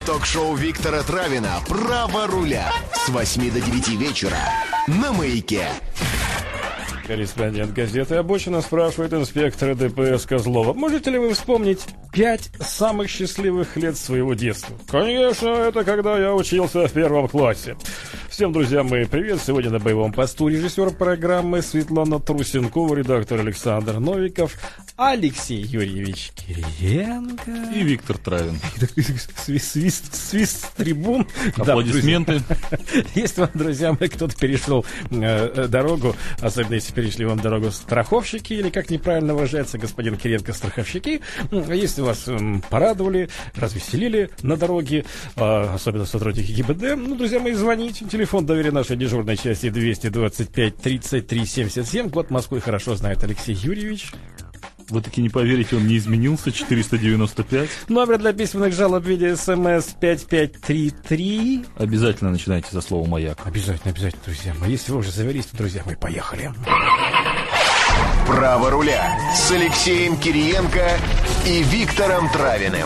Ток-шоу Виктора Травина «Право руля» с 8 до 9 вечера на Маяке. Корреспондент газеты «Обочина» спрашивает инспектора ДПС Козлова: можете ли вы вспомнить 5 самых счастливых лет своего детства? Конечно, это когда я учился в 1 классе. Всем, друзья мои, привет. Сегодня на боевом посту режиссер программы Светлана Трусенкова, редактор Александр Новиков, Алексей Юрьевич Кириенко и Виктор Травин. Свист трибун. Аплодисменты. Да, если вам, друзья мои, кто-то перешел дорогу, особенно если перешли вам дорогу страховщики, или, как неправильно выражается господин Кириенко, страховщики, если вас порадовали, развеселили на дороге, особенно сотрудники ГИБДД, ну, друзья мои, звоните. Телефон доверия нашей дежурной части 225-33-77. Год Москвы хорошо знает Алексей Юрьевич. Вы таки не поверите, он не изменился. 495. Номер для письменных жалоб в виде СМС 5533. Обязательно начинайте со слова «Маяк». Обязательно, друзья мои. Если вы уже завелись, то, друзья мои, поехали. «Право руля» с Алексеем Кириенко и Виктором Травиным.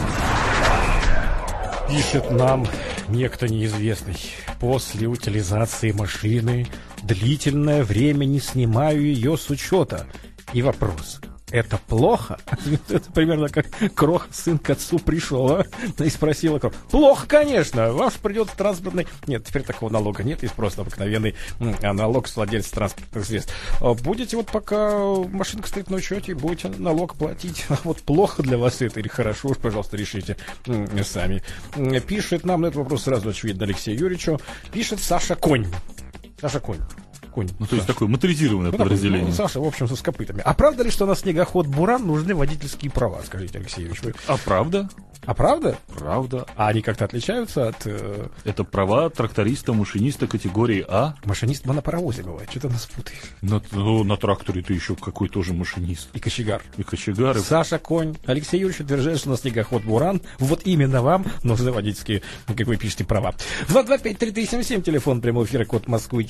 Пишет нам некто неизвестный: после утилизации машины длительное время не снимаю ее с учета. И вопрос: это плохо? Это примерно как Крох, сын к отцу пришел, и спросила Крох: плохо, конечно, ваш придется транспортный... Нет, теперь такого налога нет, есть просто обыкновенный налог с владельца транспортных средств. Будете вот пока машинка стоит на учете, будете налог платить. Вот плохо для вас это или хорошо, уж, пожалуйста, решите сами. Пишет нам на этот вопрос сразу очевидно Алексею Юрьевичу. Пишет Саша Конь. Саша Конь. Ну, то есть такое моторизированное подразделение. Саша, в общем, с копытами. А правда ли, что на снегоход «Буран» нужны водительские права, скажите, Алексей Юрьевич? А правда? А правда? Правда. А они как-то отличаются от... Это права тракториста, машиниста категории А. Машинист монопаровозе бывает, что ты нас путаешь. На тракторе ты еще какой тоже машинист. И кочегар. Саша Конь. Алексей Юрьевич утверждает, что на снегоход «Буран» вот именно вам нужны водительские, как вы пишете, права. 225-3377, телефон прямого эфира, код Москвы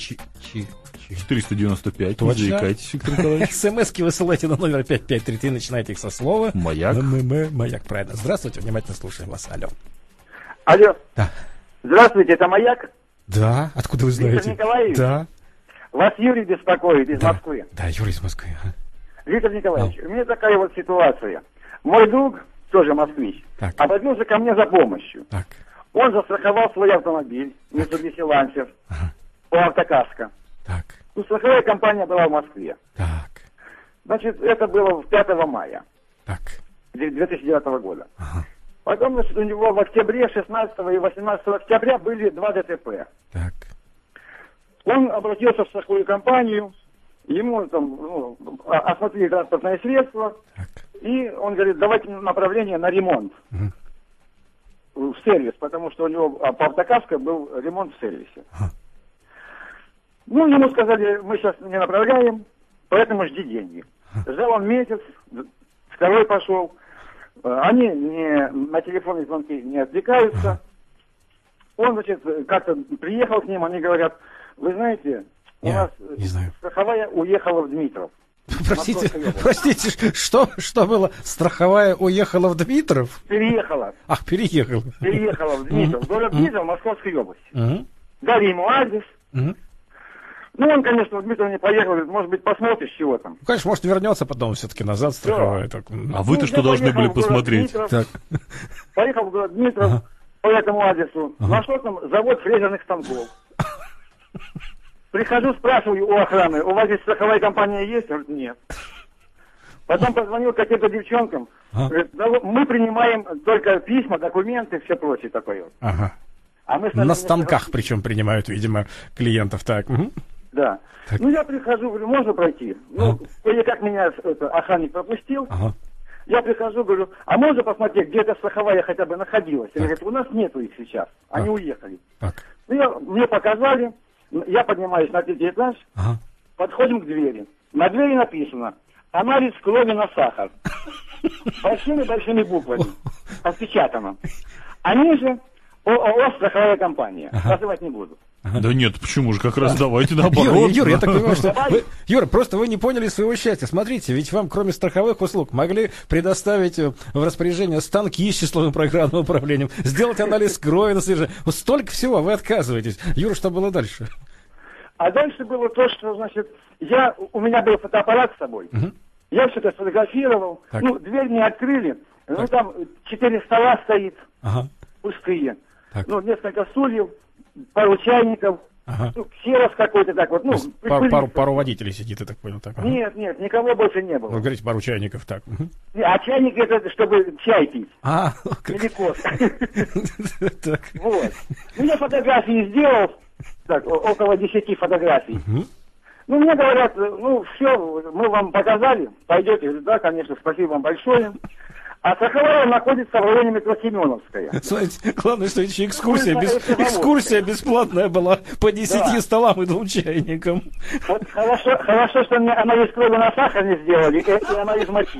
495. Точно. Не заикайтесь, Виктор Николаевич. СМСки высылайте на номер 5533, начинайте их со слова «Маяк». Маяк, правильно. Здравствуйте, внимательно слушаем вас. Алло. Да. Здравствуйте, это «Маяк»? Да. Откуда вы знаете? Виктор Николаевич? Да. Вас Юрий беспокоит из Москвы. Да, Юрий из Москвы. Виктор Николаевич, у меня такая вот ситуация. Мой друг, тоже москвич, обратился ко мне за помощью. Так. Он застраховал свой автомобиль, Mitsubishi Lancer, по автокаско. Так. Ну, страховая компания была в Москве. Так. Значит, это было 5 мая. Так. 2009 года. Ага. Потом, значит, у него в октябре, 16 и 18 октября были 2 ДТП. Так. Он обратился в страховую компанию, ему там осмотрели транспортное средство, Так. и он говорит: давайте направление на ремонт. В сервис, потому что у него по автокаско был ремонт в сервисе. Ну, ему сказали: мы сейчас не направляем, поэтому жди деньги. Ждал он месяц, второй пошел. Они на телефонные звонки не отвлекаются. Он, значит, как-то приехал к ним, они говорят: вы знаете, у нас страховая уехала в Дмитров. Простите, что было? Страховая уехала в Дмитров? Переехала. Ах, переехала. Переехала в Дмитров. Город Дмитров, Московской области. Дали ему адрес. Ну, он, конечно, в Дмитров не поехал, говорит: может быть, посмотришь, чего там. Конечно, может, вернется потом все-таки назад страховая. Да. А вы-то что должны были посмотреть? Поехал в город Дмитров по этому адресу. Нашел там завод фрезерных станков. Прихожу, спрашиваю у охраны: у вас здесь страховая компания есть? Говорит: нет. Потом позвонил каким-то девчонкам. Говорит: да, мы принимаем только письма, документы, все прочее такое. Ага. А мы на станках причем принимают, видимо, клиентов. Так. Да. Так. Ну, я прихожу, говорю: можно пройти? Ну, кое-как меня охранник пропустил. Я прихожу, говорю: а можно посмотреть, где эта страховая хотя бы находилась? Они говорят: у нас нету их сейчас, они уехали. Ну, мне показали, я поднимаюсь на 3-й этаж, подходим к двери. На двери написано: анализ крови на сахар. Большими-большими буквами. Распечатано. А ниже ООО «Страховая компания». Называть не буду. Да нет, почему же, как раз давайте наоборот. Юр, я так понимаю, что... Юра, просто вы не поняли своего счастья. Смотрите, ведь вам, кроме страховых услуг, могли предоставить в распоряжение станки с числовым программным управлением, сделать анализ крови на свежее. Вот столько всего, вы отказываетесь. Юра, что было дальше? А дальше было то, что, значит, у меня был фотоаппарат с собой. Я все это сфотографировал. Так. Ну, дверь не открыли. Ну, там 4 стола стоит, пустые. Так. Ну, несколько стульев, пару чайников, ну, ксерокс какой-то так вот. Ну, пару водителей сидит, я так понял. Так, Нет, никого больше не было. Вы говорите, пару чайников, так. А чайник это, чтобы чай пить. Или Так. Вот. Ну, я фотографии сделал, так, около 10 фотографий. Ну, мне говорят, ну, все, мы вам показали, пойдете. Я говорю, да, конечно, спасибо вам большое. А страховая находится в районе метро Семеновская. Смотрите, главное, что еще экскурсия бесплатная была по 10 столам и 2 чайникам. Вот хорошо, что мне анализ крови на сахар не сделали, и анализ мочи.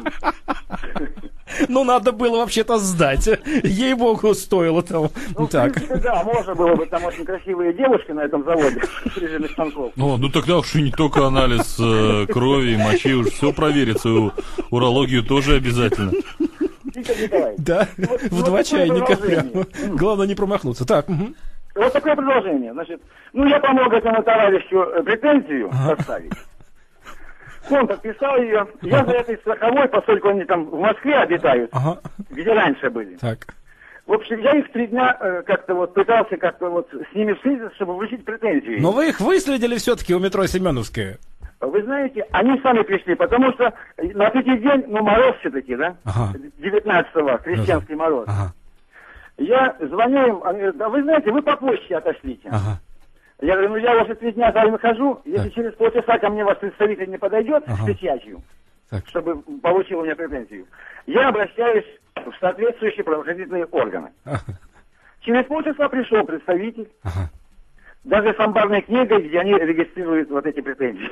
Ну, надо было вообще-то сдать. Ей-богу, стоило того. Ну, так. В принципе, да, можно было бы, там очень красивые девушки на этом заводе, прижимных станков. Ну тогда уж и не только анализ крови и мочи, уж все проверится, урологию тоже обязательно. Да, в 2 чайника прямо. Главное не промахнуться. Так. Вот такое предложение. Значит, ну, я помог этому товарищу претензию поставить. Он подписал ее. Я за этой страховой, поскольку они там в Москве обитают, где раньше были. Так. В общем, я их 3 дня как-то вот пытался как-то вот с ними встретиться, чтобы вручить претензии. Но вы их выследили все-таки у метро Семеновская. Вы знаете, они сами пришли, потому что на 3-й день, ну, мороз все-таки, да? 19-го, крестьянский мороз. Я звоню им, они говорят, да вы знаете, вы по почте отошлите. Я говорю, ну я уже 3 дня за вами хожу, если через полчаса ко мне ваш представитель не подойдет с печатью, чтобы получил у меня претензию, я обращаюсь в соответствующие правоохранительные органы. Через полчаса пришел представитель, даже с амбарной книгой, где они регистрируют вот эти претензии.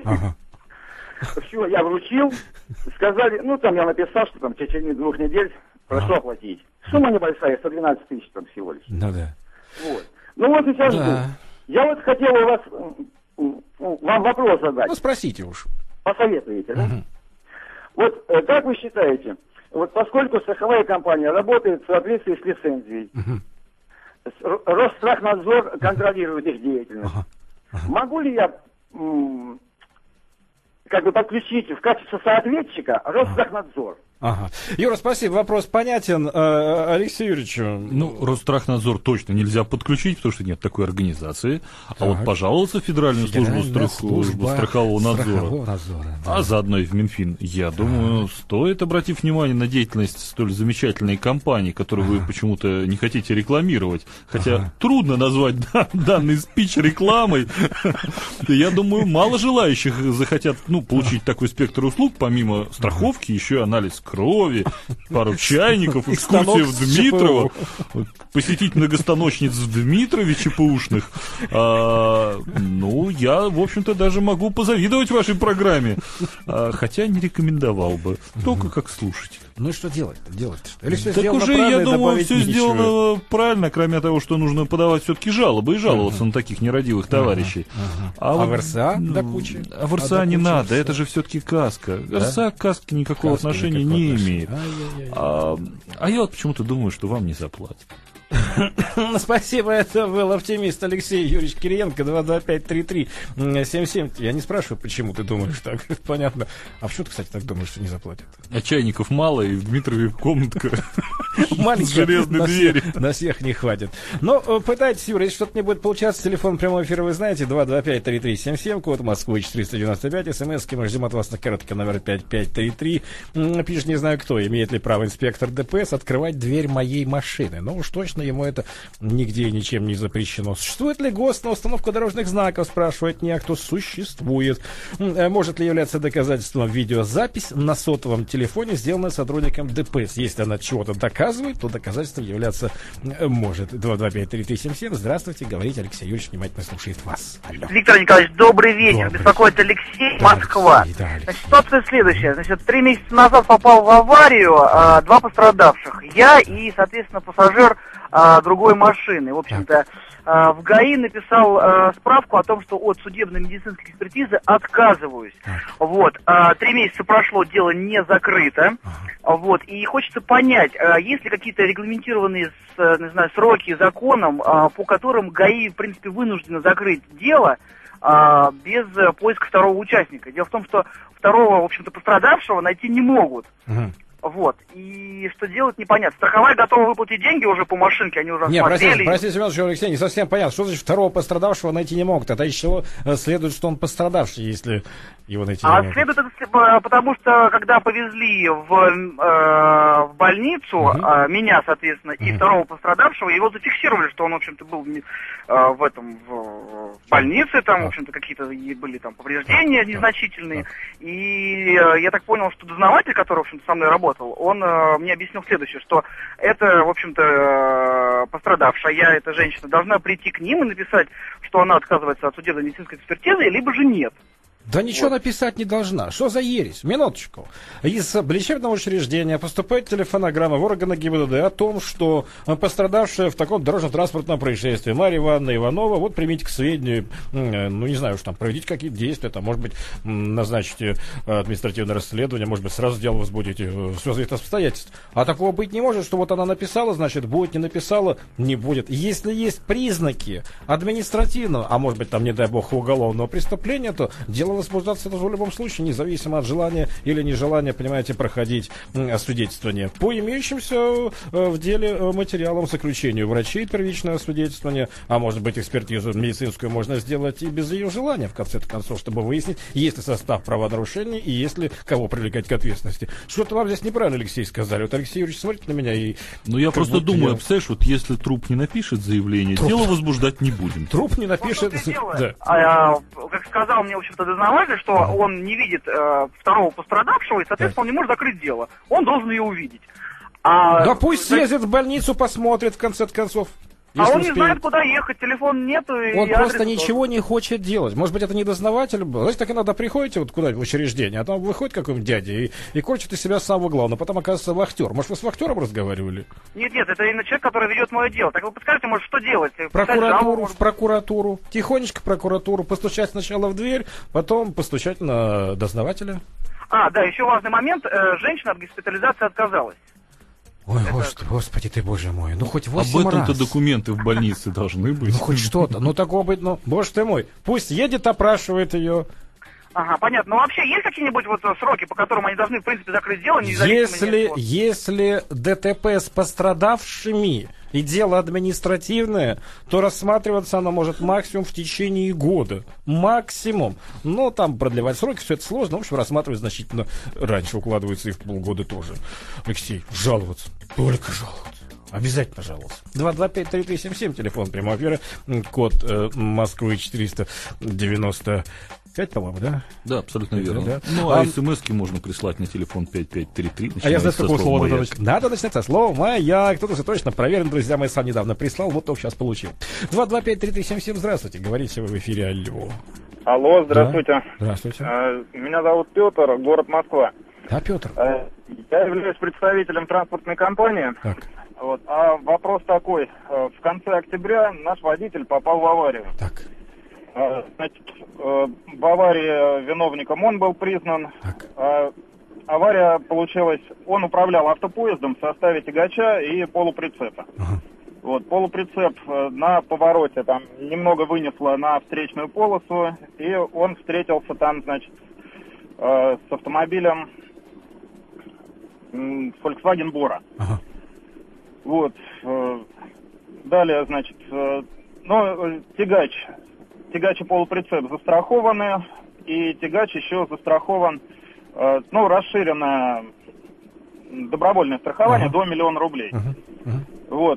Все, я вручил, сказали, ну там я написал, что там в течение 2 недель прошу оплатить. Сумма небольшая, 112 тысяч там всего лишь. Ну да. Вот. Ну вот сейчас жду. Я вот хотел у вас, вам вопрос задать. Ну спросите уж. Посоветуете, да? Вот как вы считаете, вот поскольку страховая компания работает в соответствии с лицензией, Росстрахнадзор контролирует их деятельность. Могу ли я как бы подключить в качестве соответчика Росстрахнадзор? Юра, спасибо, вопрос понятен. Алексей Юрьевич. Ну, Росстрахнадзор точно нельзя подключить, потому что нет такой организации. А вот пожаловаться в Федеральную службу страхового надзора, а заодно и в Минфин, я думаю, стоит обратить внимание на деятельность столь замечательной компании, которую вы почему-то не хотите рекламировать. Хотя трудно назвать данный спич рекламой. Я думаю, мало желающих захотят получить такой спектр услуг, помимо страховки, еще и анализ крови, пару чайников, экскурсия в Дмитрово, посетить многостаночниц в Дмитрове ЧПУшных. Ну, я, в общем-то, даже могу позавидовать вашей программе. Хотя не рекомендовал бы, только как слушатель. Ну и что делать-то? Так уже, я думаю, все сделано правильно, кроме того, что нужно подавать все-таки жалобы и жаловаться на таких нерадивых товарищей. А в РСА до кучи? А в РСА не надо, это же все-таки каска. РСА к каске никакого отношения не имеет. А я вот почему-то думаю, что вам не заплатят. Спасибо, это был оптимист Алексей Юрьевич Кириенко, 225-33-77. Я не спрашиваю, почему ты думаешь так, понятно. А почему ты, кстати, так думаешь, что не заплатят? А чайников мало, и в Дмитрове комнатка с железной дверью. На всех не хватит. Но пытайтесь, Юра, если что-то не будет получаться, телефон прямого эфира вы знаете, 225-33-77, код Москвы 495, смс-ки мы ждем от вас на короткий номер 5533. Пишет, не знаю кто, имеет ли право инспектор ДПС открывать дверь моей машины. Ну уж точно ему это нигде и ничем не запрещено. Существует ли ГОСТ на установку дорожных знаков, спрашивает некто. Существует. Может ли являться доказательством видеозапись на сотовом телефоне, сделанная сотрудником ДПС? Если она чего-то доказывает, то доказательством являться может. 225-3377. Здравствуйте, говорите, Алексей Юрьевич внимательно слушает вас. Алло. Виктор Николаевич, добрый вечер. Беспокоит Алексей, Москва. Значит, ситуация следующая. Значит, 3 месяца назад попал в аварию, 2 пострадавших. Я и, соответственно, пассажир другой машины. В общем-то, в ГАИ написал справку о том, что от судебно-медицинской экспертизы отказываюсь. Вот. 3 месяца прошло, дело не закрыто. Вот. И хочется понять, есть ли какие-то регламентированные, не знаю, сроки законом, по которым ГАИ, в принципе, вынуждены закрыть дело без поиска второго участника. Дело в том, что второго, в общем-то, пострадавшего найти не могут. Вот. И что делать, непонятно. Страховая готова выплатить деньги уже по машинке, они уже осмотрели. Простите, Семенович, Алексей, не совсем понятно. Что значит второго пострадавшего найти не могут? Это из чего следует, что он пострадавший, если его найти не могут? Следует это, потому что, когда повезли в больницу, меня, соответственно, и второго пострадавшего, его зафиксировали, что он, в общем-то, был в больнице, там, в общем-то, какие-то были там повреждения незначительные. И я так понял, что дознаватель, который, в общем-то, со мной работал, он мне объяснил следующее, что это, в общем-то, пострадавшая, эта женщина, должна прийти к ним и написать, что она отказывается от судебно-медицинской экспертизы, либо же нет. Да ничего написать не должна. Что за ересь? Минуточку. Из лечебного учреждения поступает телефонограмма в органы ГИБДД о том, что пострадавшая в таком дорожно-транспортном происшествии Марья Ивановна Иванова, вот примите к сведению, ну не знаю, что там, проведите какие-то действия, там, может быть, назначите административное расследование, может быть, сразу дело возбудите. Все зависит от обстоятельств. А такого быть не может, что вот она написала, значит, будет, не написала, не будет. Если есть признаки административного, а может быть, там, не дай бог, уголовного преступления, то дело возбуждаться в любом случае, независимо от желания или нежелания, понимаете, проходить освидетельствование. По имеющимся в деле материалам, заключению врачей первичное освидетельствование, а может быть экспертизу медицинскую можно сделать и без ее желания, в конце концов, чтобы выяснить, есть ли состав правонарушений и есть ли кого привлекать к ответственности. Что-то вам здесь неправильно, Алексей, сказали. Вот Алексей Юрьевич смотрит на меня и... Ну я просто думаю, представляешь, вот если труп не напишет заявление, дело возбуждать не будем. Труп не напишет... Да. Как сказал мне, в общем-то, дознаватель, что он не видит второго пострадавшего, и, соответственно, он не может закрыть дело. Он должен ее увидеть. Да пусть съездит в больницу, посмотрит, в конце концов. Он не знает, куда ехать, телефон нету. Он просто ничего не хочет делать. Может быть, это не дознаватель был. Знаете, так иногда приходите вот куда-нибудь в учреждение, а там выходит какой-нибудь дядя и корчит из себя самого главного. Потом оказывается вахтер. Может, вы с вахтером разговаривали? Нет, это именно человек, который ведет мое дело. Так вы подскажите, может, что делать? В прокуратуру. Тихонечко в прокуратуру. Постучать сначала в дверь, потом постучать на дознавателя. Да, еще важный момент. Женщина от госпитализации отказалась. Ой, господи ты, боже мой, ну хоть 8 раз. Об этом-то документы в больнице должны быть. Ну хоть что-то, ну такого быть, ну, боже ты мой, пусть едет, опрашивает ее. Ага, понятно. Но вообще есть какие-нибудь вот сроки, по которым они должны, в принципе, закрыть дело? Если ДТП с пострадавшими и дело административное, то рассматриваться оно может максимум в течение года. Максимум. Но там продлевать сроки, все это сложно. В общем, рассматривать значительно раньше, укладывается и в полгода тоже. Алексей, жаловаться. Только жаловаться. Обязательно жаловаться. 225-3377, телефон прямого эфира, код Москвы 495, по-моему, да? Да, абсолютно верно. Да. Ну, смс-ки можно прислать на телефон 5533. А я знаю, с какого слова надо начинать со слова «маяк». Кто-то же точно проверен, друзья мои, сам недавно прислал, вот только сейчас получил. 225-3377, здравствуйте, говорите вы в эфире, алло. Алло, здравствуйте. Да? Здравствуйте. Меня зовут Петр, город Москва. Да, Петр. Я являюсь представителем транспортной компании. Так. Вот. А вопрос такой. В конце октября наш водитель попал в аварию. Так. Значит, в аварии виновником он был признан. Так. Авария получилась, он управлял автопоездом в составе тягача и полуприцепа. Ага. Вот, полуприцеп на повороте там немного вынесло на встречную полосу, и он встретился там, значит, с автомобилем Volkswagen Bora. Ага. Вот. Далее, значит, тягач и полуприцеп застрахованы, и тягач еще застрахован, расширенное добровольное страхование до 1 000 000 рублей. Вот.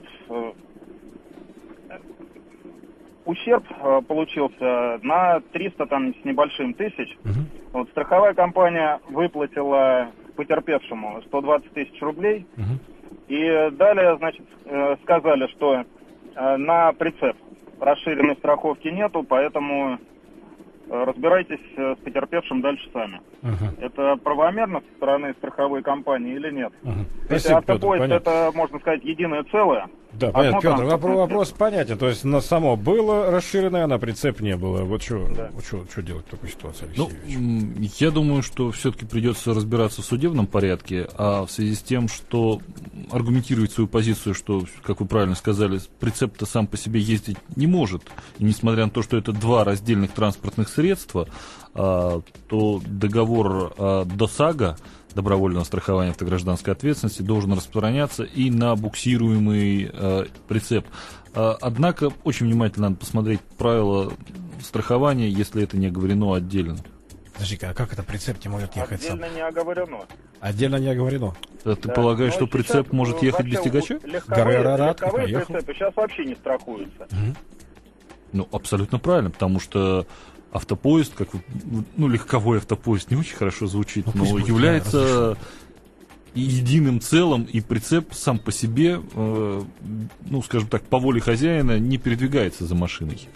Ущерб получился на 300 там с небольшим тысяч. Вот, страховая компания выплатила потерпевшему 120 000 рублей. И далее, значит, сказали, что на прицеп расширенной страховки нету, поэтому разбирайтесь с потерпевшим дальше сами. Это правомерно со стороны страховой компании или нет? Если автопоезд это, можно сказать, единое целое, Да, понятно, Петр, вопрос понятен. То есть на само было расширенное, а на прицеп не было. Вот что делать в такой ситуации, Алексей? Я думаю, что все-таки придется разбираться в судебном порядке, а в связи с тем, что аргументировать свою позицию, что, как вы правильно сказали, прицеп-то сам по себе ездить не может. И несмотря на то, что это два раздельных транспортных средства, то договор ДОСАГО, добровольного страхования автогражданской ответственности, должен распространяться и на буксируемый прицеп. Однако очень внимательно надо посмотреть правила страхования, если это не оговорено отдельно. Подожди-ка, а как это прицеп не может ехать сам? Отдельно не оговорено. Отдельно не оговорено. Ты полагаешь, что прицеп может ехать без тягача? Легковые прицепы сейчас вообще не страхуются. Абсолютно правильно, потому что автопоезд, легковой автопоезд не очень хорошо звучит, но является единым целым, и прицеп сам по себе, скажем так, по воле хозяина не передвигается за машиной.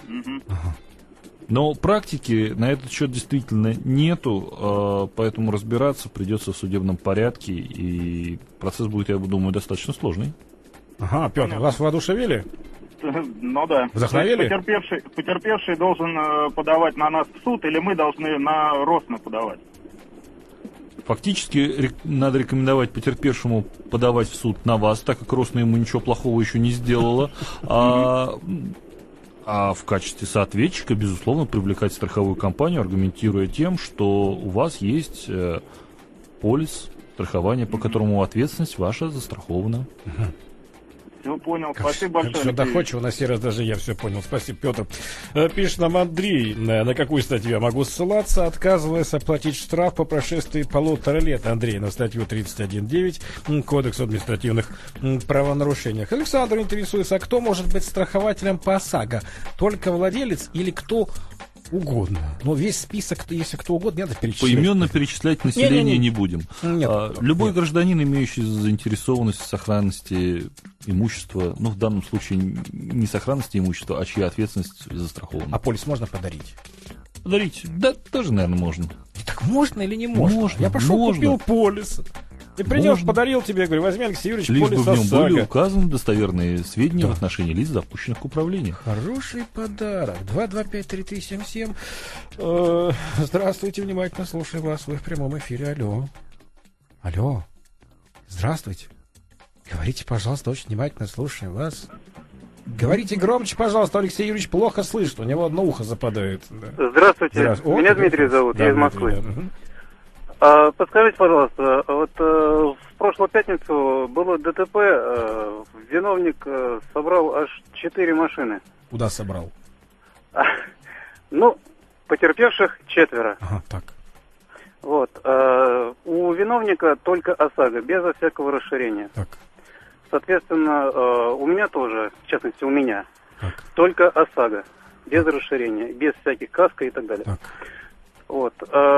Но практики на этот счет действительно нету, поэтому разбираться придется в судебном порядке, и процесс будет, я думаю, достаточно сложный. Ага, Петр, вас воодушевили? Ну да. Вдохновили? Потерпевший должен подавать на нас в суд, или мы должны на Росно подавать? Фактически надо рекомендовать потерпевшему подавать в суд на вас, так как Росно ему ничего плохого еще не сделала. А в качестве соответчика, безусловно, привлекать страховую компанию, аргументируя тем, что у вас есть полис страхования, по которому ответственность ваша застрахована. Все понял, спасибо большое. Все доходчиво, на сей раз даже я все понял. Спасибо, Петр. Пишет нам Андрей, на какую статью я могу ссылаться, отказываясь оплатить штраф по прошествии 1,5 лет. Андрей, на статью 31.9 Кодекса административных правонарушений. Александр интересуется, а кто может быть страхователем по ОСАГО? Только владелец или кто угодно? Но весь список, если кто угодно, не надо перечислять. Поименно перечислять население не будем. Любой гражданин, имеющий заинтересованность в сохранности имущества, в данном случае не сохранности имущества, а чья ответственность застрахована. А полис можно подарить? Подарить? Да, тоже, наверное, можно. Так можно или не можно? Я пошел, купил полис. И принес, подарил тебе, говорю, возьми, Алексей Юрьевич, полис ОСАГО. Лишь бы в нем были указаны достоверные сведения в отношении лиц, допущенных к управлению. Хороший подарок. 225-3377. Здравствуйте, внимательно слушаю вас. Вы в прямом эфире. Алло. Здравствуйте. Говорите, пожалуйста, очень внимательно слушаем вас. Говорите громче, пожалуйста, Алексей Юрьевич плохо слышит, у него одно ухо западает. Да. Здравствуйте. Меня Дмитрий зовут, я из Москвы. Подскажите, пожалуйста, в прошлую пятницу было ДТП, виновник собрал аж 4 машины. Куда собрал? Потерпевших 4. Ага, так. Вот. У виновника только ОСАГО, безо всякого расширения. Так. Соответственно, у меня тоже, в частности, у меня, так, только ОСАГО, без расширения, без всяких каско и так далее. Так. Вот.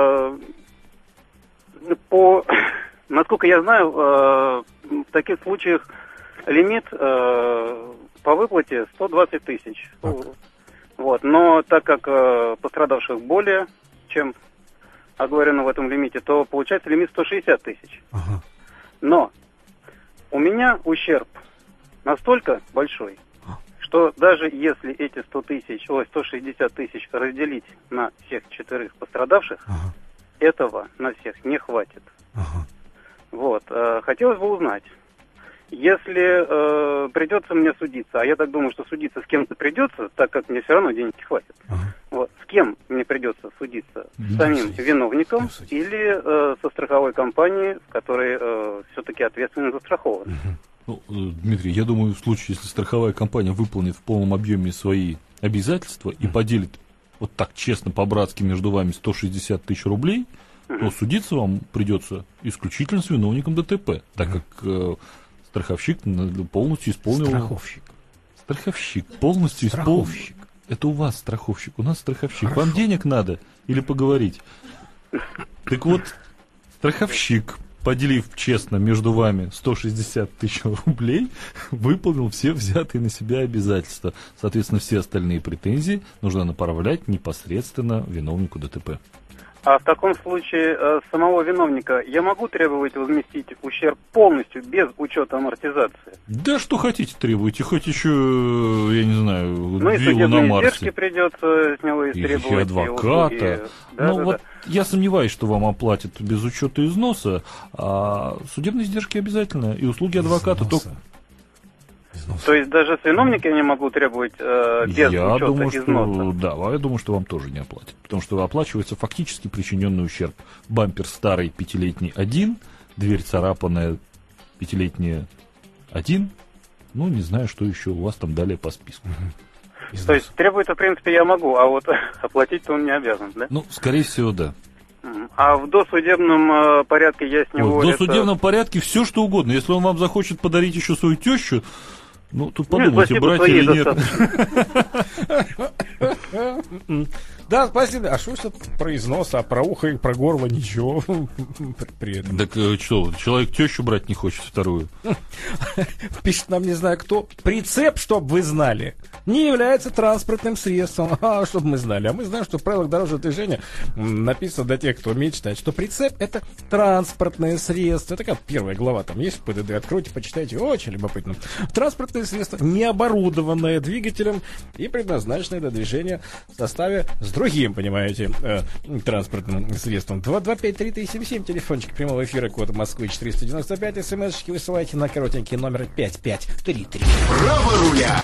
Насколько я знаю, в таких случаях лимит по выплате 120 тысяч. Вот. Но так как пострадавших более, чем оговорено в этом лимите, то получается лимит 160 тысяч. Ага. Но у меня ущерб настолько большой, что даже если эти 160 тысяч разделить на всех 4 пострадавших, ага, этого на всех не хватит. Ага. Вот. Хотелось бы узнать, если придется мне судиться, а я так думаю, что судиться с кем-то придется, так как мне все равно денег не хватит. Ага. Вот. С кем мне придется судиться? С самим виновником или со страховой компанией, в которой все-таки ответственно застрахованы? Дмитрий, я думаю, в случае, если страховая компания выполнит в полном объеме свои обязательства и поделит вот так честно, по-братски между вами 160 тысяч рублей, то судиться вам придется исключительно с виновником ДТП, так как страховщик полностью исполнил... Страховщик полностью исполнил... Это у вас страховщик, у нас страховщик. Хорошо. Вам денег надо или поговорить? Так вот, страховщик, поделив честно между вами 160 тысяч рублей, выполнил все взятые на себя обязательства. Соответственно, все остальные претензии нужно направлять непосредственно виновнику ДТП. А в таком случае самого виновника я могу требовать возместить ущерб полностью, без учета амортизации? Да что хотите требуйте, хоть еще, я не знаю, ну, виллу на Марсе. Издержки придется с него истребовать. И адвоката. Я сомневаюсь, что вам оплатят без учета износа, а судебные издержки обязательно, и услуги адвоката только... То есть даже с виновника я не могу требовать без учета износа? Я думаю, что вам тоже не оплатят. Потому что оплачивается фактически причиненный ущерб. Бампер старый 5-летний 1, дверь царапанная 5-летняя 1. Ну, не знаю, что еще у вас там далее по списку. То есть требовать-то, в принципе, я могу, а вот оплатить-то он не обязан, да? Ну, скорее всего, да. А в досудебном порядке я с него... В досудебном порядке все что угодно. Если он вам захочет подарить еще свою тещу, ну, тут подумайте, брать или нет. Да, спасибо. А что это про износ, а про ухо и про горло ничего при этом? Так что, человек тещу брать не хочет, вторую? Пишет нам не знаю кто. Прицеп, чтоб вы знали, не является транспортным средством. Чтобы мы знали. А мы знаем, что в правилах дорожного движения написано для тех, кто умеет читать, что прицеп — это транспортное средство. Это как первая глава там есть в ПДД. Откройте, почитайте. Очень любопытно. Транспортное средство, не оборудованное двигателем и предназначенное для движения в составе с другим, понимаете, транспортным средством. 225-3377, телефончик прямого эфира, код Москвы 495, смс-очки высылайте на коротенький номер 5533. Право руля!